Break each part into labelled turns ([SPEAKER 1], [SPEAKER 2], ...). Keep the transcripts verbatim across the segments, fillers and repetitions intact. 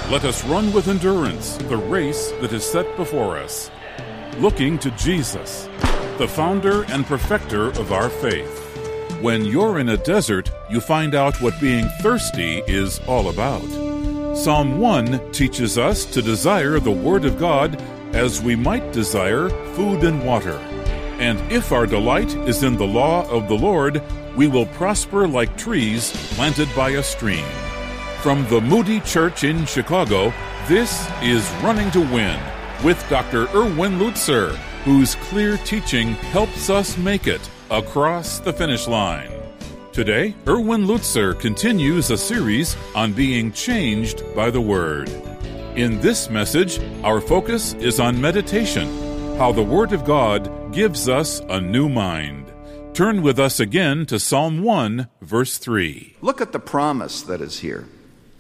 [SPEAKER 1] Let us run with endurance the race that is set before us, looking to Jesus, the founder and perfecter of our faith. When you're in a desert, you find out what being thirsty is all about. Psalm one teaches us to desire the Word of God as we might desire food and water. And if our delight is in the law of the Lord, we will prosper like trees planted by a stream. From the Moody Church in Chicago, this is Running to Win with Doctor Erwin Lutzer, whose clear teaching helps us make it across the finish line. Today, Erwin Lutzer continues a series on being changed by the Word. In this message, our focus is on meditation, how the Word of God gives us a new mind. Turn with us again to Psalm one, verse three.
[SPEAKER 2] Look at the promise that is here.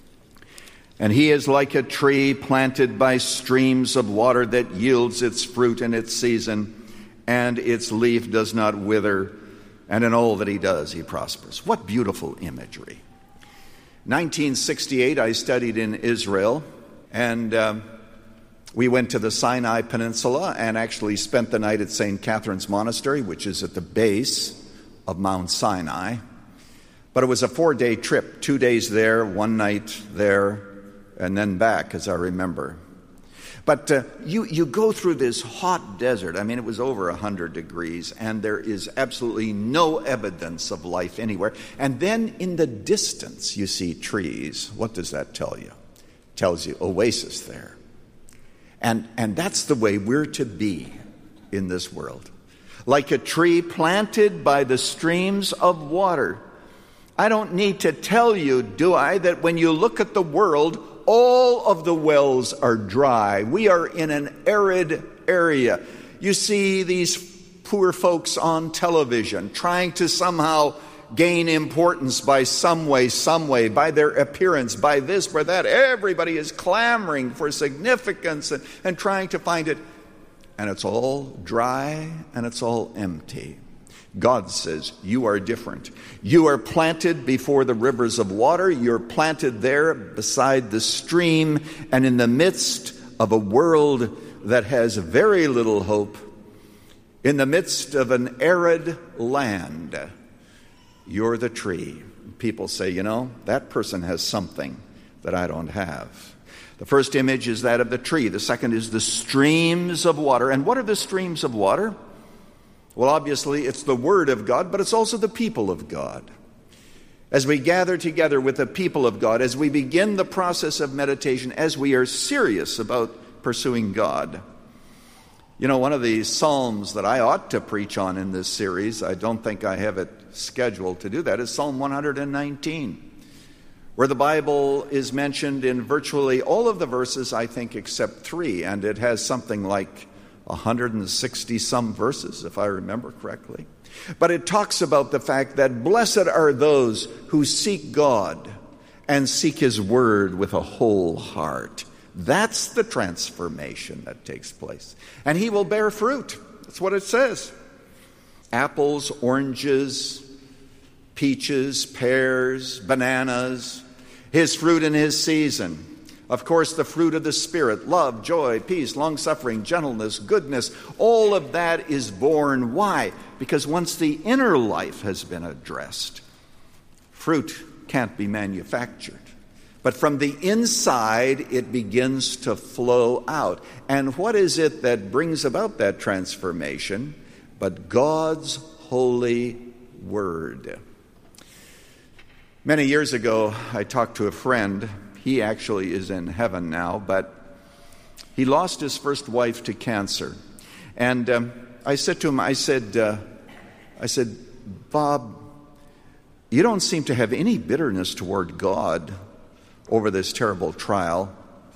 [SPEAKER 2] And he is like a tree planted by streams of water that yields its fruit in its season, and its leaf does not wither, and in all that he does, he prospers. What beautiful imagery. nineteen sixty-eight, I studied in Israel, and um, we went to the Sinai Peninsula and actually spent the night at Saint Catherine's Monastery, which is at the base of Mount Sinai. But it was a four-day trip, two days there, one night there, and then back, as I remember. But uh, you, you go through this hot desert. I mean, it was over one hundred degrees, and there is absolutely no evidence of life anywhere. And then in the distance, you see trees. What does that tell you? It tells you oasis there. And, and that's the way we're to be in this world. Like a tree planted by the streams of water. I don't need to tell you, do I, that when you look at the world, all of the wells are dry. We are in an arid area. You see these poor folks on television trying to somehow gain importance by some way, some way, by their appearance, by this, by that. Everybody is clamoring for significance and, and trying to find it. And it's all dry and it's all empty. God says, you are different. You are planted before the rivers of water. You're planted there beside the stream and in the midst of a world that has very little hope. In the midst of an arid land, you're the tree. People say, you know, that person has something that I don't have. The first image is that of the tree. The second is the streams of water. And what are the streams of water? Well, obviously, it's the Word of God, but it's also the people of God. As we gather together with the people of God, as we begin the process of meditation, as we are serious about pursuing God. You know, one of the psalms that I ought to preach on in this series, I don't think I have it scheduled to do that, is Psalm one hundred nineteen, where the Bible is mentioned in virtually all of the verses, I think, except three, and it has something like one hundred sixty some verses, if I remember correctly. But it talks about the fact that blessed are those who seek God and seek His Word with a whole heart. That's the transformation that takes place. And He will bear fruit. That's what it says. Apples, oranges, peaches, pears, bananas, His fruit in His season. Of course, the fruit of the Spirit, love, joy, peace, long-suffering, gentleness, goodness, all of that is born. Why? Because once the inner life has been addressed, fruit can't be manufactured. But from the inside, it begins to flow out. And what is it that brings about that transformation but God's holy Word? Many years ago, I talked to a friend. He actually is in heaven now, but he lost his first wife to cancer. And um, I said to him, I said, uh, I said, Bob, you don't seem to have any bitterness toward God over this terrible trial.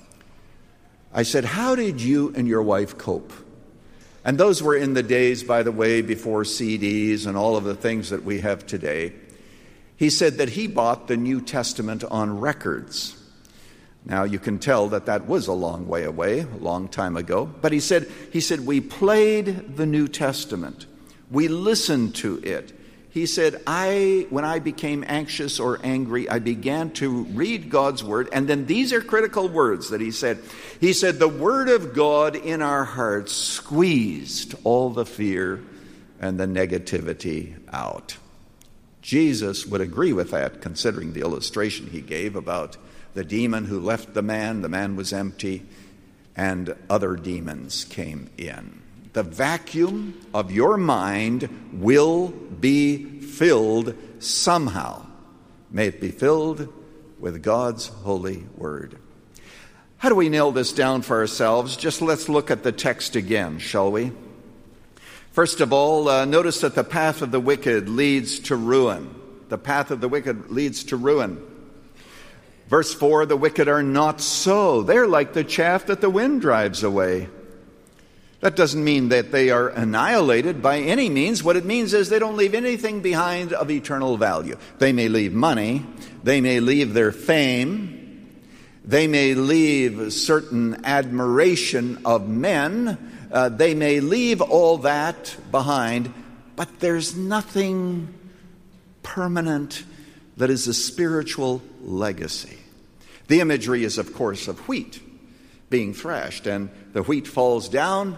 [SPEAKER 2] I said, how did you and your wife cope? And those were in the days, by the way, before C Ds and all of the things that we have today. He said that he bought the New Testament on records. Now, you can tell that that was a long way away, a long time ago. But he said, he said, we played the New Testament. We listened to it. He said, I, when I became anxious or angry, I began to read God's word. And then these are critical words that he said. He said, the word of God in our hearts squeezed all the fear and the negativity out. Jesus would agree with that, considering the illustration he gave about the demon who left the man. The man was empty, and other demons came in. The vacuum of your mind will be filled somehow. May it be filled with God's holy word. How do we nail this down for ourselves? Just let's look at the text again, shall we? First of all, uh, notice that the path of the wicked leads to ruin. The path of the wicked leads to ruin. Verse four, the wicked are not so. They're like the chaff that the wind drives away. That doesn't mean that they are annihilated by any means. What it means is they don't leave anything behind of eternal value. They may leave money. They may leave their fame. They may leave certain admiration of men. Uh, they may leave all that behind. But there's nothing permanent that is a spiritual legacy. The imagery is, of course, of wheat being thrashed. And the wheat falls down.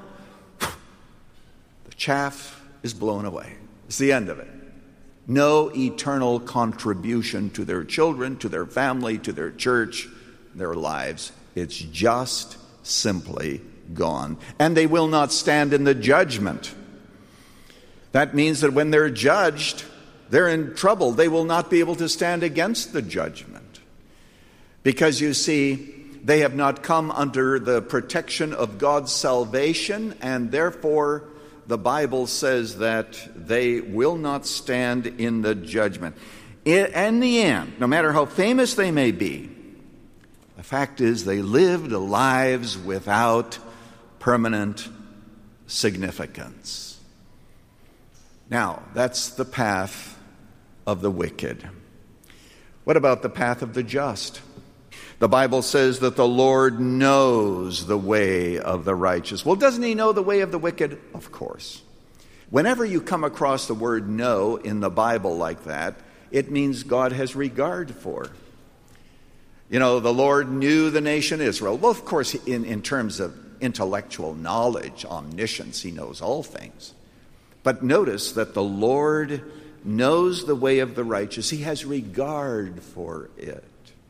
[SPEAKER 2] Chaff is blown away. It's the end of it. No eternal contribution to their children, to their family, to their church, their lives. It's just simply gone. And they will not stand in the judgment. That means that when they're judged, they're in trouble. They will not be able to stand against the judgment. Because you see, they have not come under the protection of God's salvation, and therefore the Bible says that they will not stand in the judgment. In the end, no matter how famous they may be, the fact is they lived lives without permanent significance. Now, that's the path of the wicked. What about the path of the just? The Bible says that the Lord knows the way of the righteous. Well, doesn't he know the way of the wicked? Of course. Whenever you come across the word know in the Bible like that, it means God has regard for. You know, the Lord knew the nation Israel. Well, of course, in, in terms of intellectual knowledge, omniscience, he knows all things. But notice that the Lord knows the way of the righteous. He has regard for it.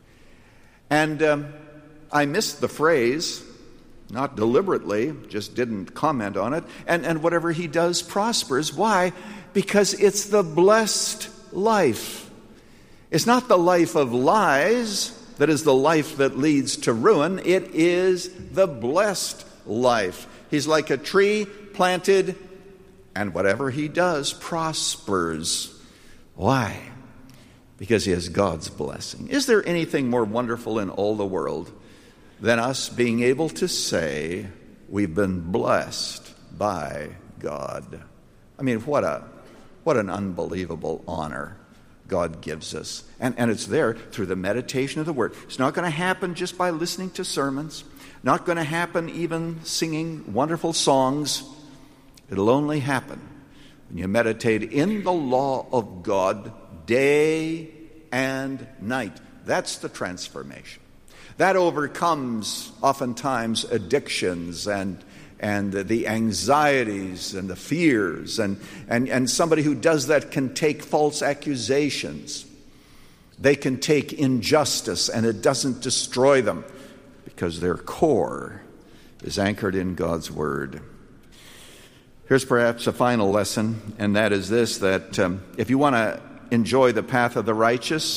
[SPEAKER 2] And um, I missed the phrase, not deliberately, just didn't comment on it. And, and whatever he does prospers. Why? Because it's the blessed life. It's not the life of lies that is the life that leads to ruin. It is the blessed life. He's like a tree planted, and whatever he does prospers. Why? Because he has God's blessing. Is there anything more wonderful in all the world than us being able to say we've been blessed by God? I mean, what a what an unbelievable honor God gives us. And, and it's there through the meditation of the Word. It's not going to happen just by listening to sermons. Not going to happen even singing wonderful songs. It'll only happen when you meditate in the law of God day and night. That's the transformation. That overcomes oftentimes addictions and and the anxieties and the fears. And, and, and somebody who does that can take false accusations. They can take injustice, and it doesn't destroy them because their core is anchored in God's Word. Here's perhaps a final lesson, and that is this, that um, if you want to enjoy the path of the righteous,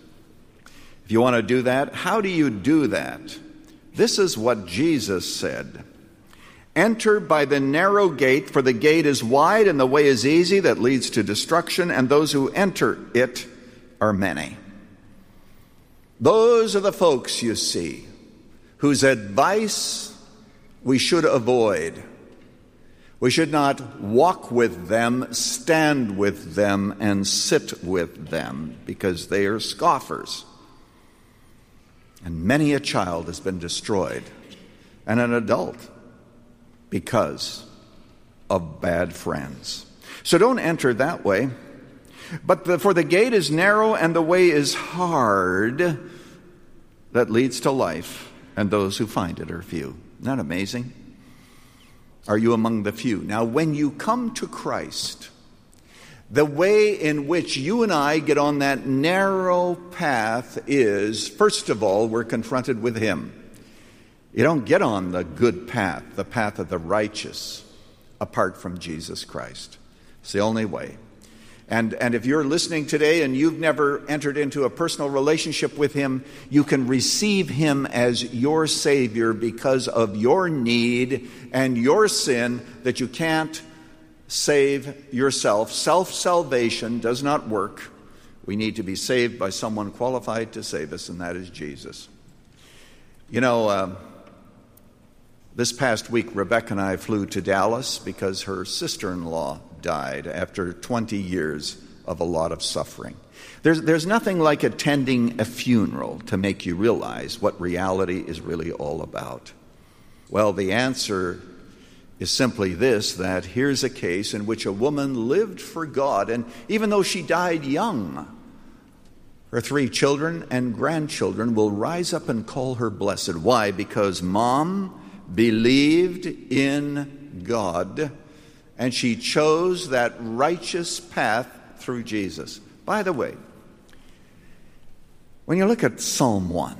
[SPEAKER 2] if you want to do that, how do you do that? This is what Jesus said. Enter by the narrow gate, for the gate is wide and the way is easy that leads to destruction, and those who enter it are many. Those are the folks, you see, whose advice we should avoid. We should not walk with them, stand with them, and sit with them, because they are scoffers. And many a child has been destroyed, and an adult, because of bad friends. So don't enter that way. But the, for the gate is narrow and the way is hard that leads to life, and those who find it are few. Isn't that amazing? Are you among the few? Now, when you come to Christ, the way in which you and I get on that narrow path is, first of all, we're confronted with Him. You don't get on the good path, the path of the righteous, apart from Jesus Christ. It's the only way. And, and if you're listening today and you've never entered into a personal relationship with Him, you can receive Him as your Savior because of your need and your sin that you can't save yourself. Self-salvation does not work. We need to be saved by someone qualified to save us, and that is Jesus. You know, uh, this past week, Rebecca and I flew to Dallas because her sister-in-law died after twenty years of a lot of suffering. There's, there's nothing like attending a funeral to make you realize what reality is really all about. Well, the answer is simply this, that here's a case in which a woman lived for God, and even though she died young, her three children and grandchildren will rise up and call her blessed. Why? Because Mom believed in God, and she chose that righteous path through Jesus. By the way, when you look at Psalm one,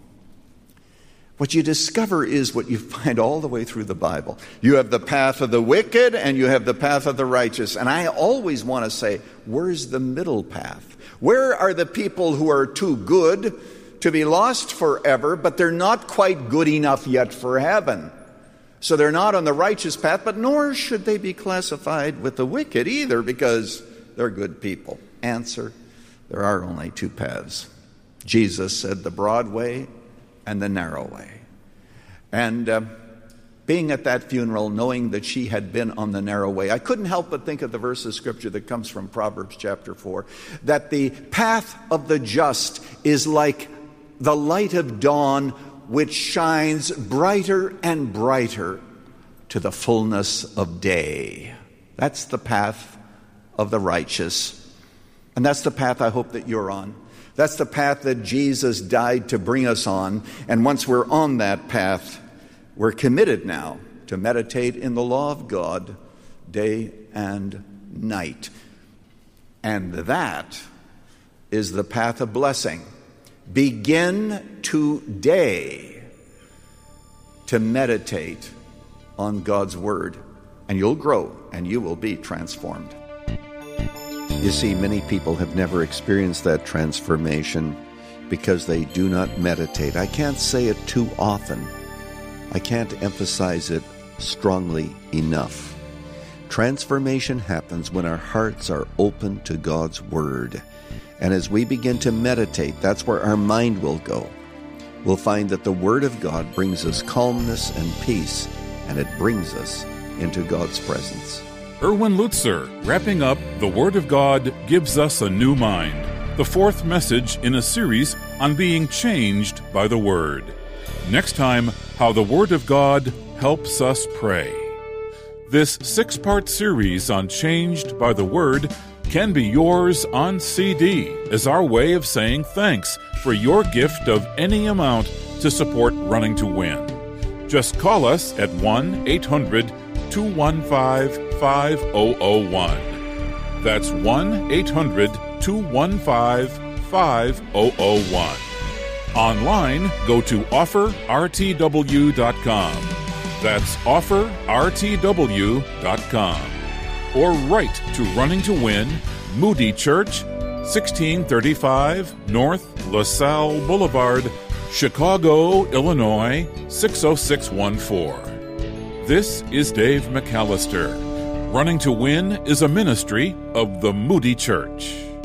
[SPEAKER 2] what you discover is what you find all the way through the Bible. You have the path of the wicked and you have the path of the righteous. And I always want to say, where's the middle path? Where are the people who are too good to be lost forever, but they're not quite good enough yet for heaven? So they're not on the righteous path, but nor should they be classified with the wicked either, because they're good people. Answer, there are only two paths. Jesus said the broad way and the narrow way. And uh, being at that funeral, knowing that she had been on the narrow way, I couldn't help but think of the verse of Scripture that comes from Proverbs chapter four, that the path of the just is like the light of dawn, which shines brighter and brighter to the fullness of day. That's the path of the righteous. And that's the path I hope that you're on. That's the path that Jesus died to bring us on. And once we're on that path, we're committed now to meditate in the law of God day and night. And that is the path of blessing. Begin today to meditate on God's Word, and you'll grow and you will be transformed. You see, many people have never experienced that transformation because they do not meditate. I can't say it too often. I can't emphasize it strongly enough. Transformation happens when our hearts are open to God's Word. And as we begin to meditate, that's where our mind will go. We'll find that the Word of God brings us calmness and peace, and it brings us into God's presence.
[SPEAKER 1] Erwin Lutzer, wrapping up The Word of God Gives Us a New Mind, the fourth message in a series on being changed by the Word. Next time, how the Word of God helps us pray. This six-part series on Changed by the Word can be yours on C D as our way of saying thanks for your gift of any amount to support Running to Win. Just call us at one eight hundred two one five five zero zero one. That's one eight hundred two one five five zero zero one. Online, go to offer r t w dot com. That's offer r t w dot com. Or write to Running to Win, Moody Church, sixteen thirty-five North LaSalle Boulevard, Chicago, Illinois, six oh six one four. This is Dave McAllister. Running to Win is a ministry of the Moody Church.